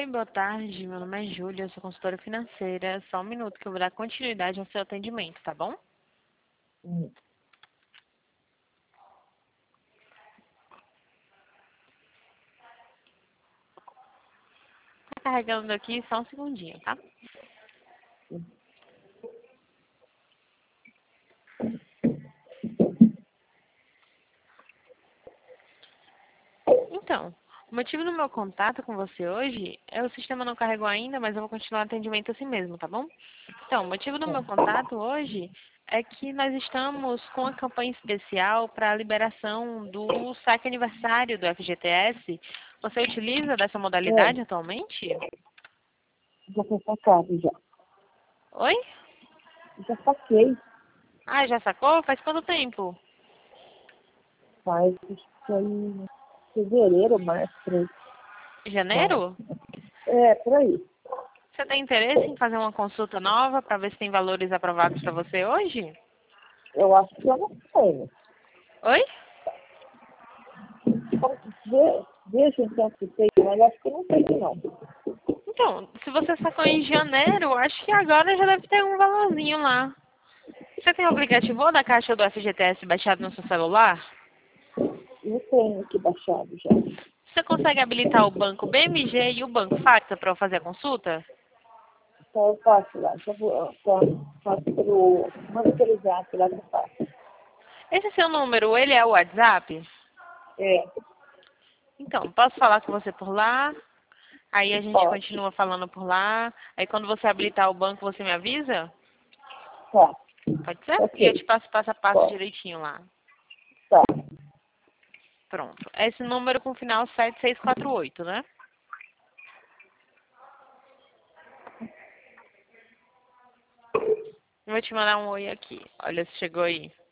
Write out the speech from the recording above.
Oi, boa tarde. Meu nome é Júlia, eu sou consultora financeira. Só um minuto que eu vou dar continuidade ao seu atendimento, tá bom? Hum. Tá carregando aqui só um segundinho, tá? Então, o motivo do meu contato com você hoje é o sistema não carregou ainda, mas eu vou continuar o atendimento assim mesmo, tá bom? Então, o motivo do meu contato hoje é que nós estamos com a campanha especial para a liberação do saque aniversário do FGTS. Você utiliza dessa modalidade atualmente? Já foi sacado, já. Oi? Já saquei. Ah, já sacou? Faz quanto tempo? Faz, acho que foi em fevereiro, março, por aí. Janeiro? É, por aí. Você tem interesse em fazer uma consulta nova para ver se tem valores aprovados para você hoje? Eu acho que eu não tenho. Oi? Veja então se tem, mas acho que eu não tenho, não. Então, se você sacou em janeiro, acho que agora já deve ter um valorzinho lá. Você tem o aplicativo da Caixa do FGTS baixado no seu celular? Não tenho aqui baixado já. Você consegue habilitar o banco BMG e o banco Facta para eu fazer a consulta? Então eu faço lá. Já vou, faço pelo. Manda pelo zap lá que eu faço. Esse seu número, ele é o WhatsApp? É, Então, posso falar com você por lá? Aí a gente pode. continua falando por lá. Aí quando você habilitar o banco, você me avisa? Tá. Pode ser? E eu Ok. te passo passo a passo Pode. direitinho lá. Tá. Pronto. Esse número com final 7648, né? Eu vou te mandar um oi aqui. Olha se chegou aí.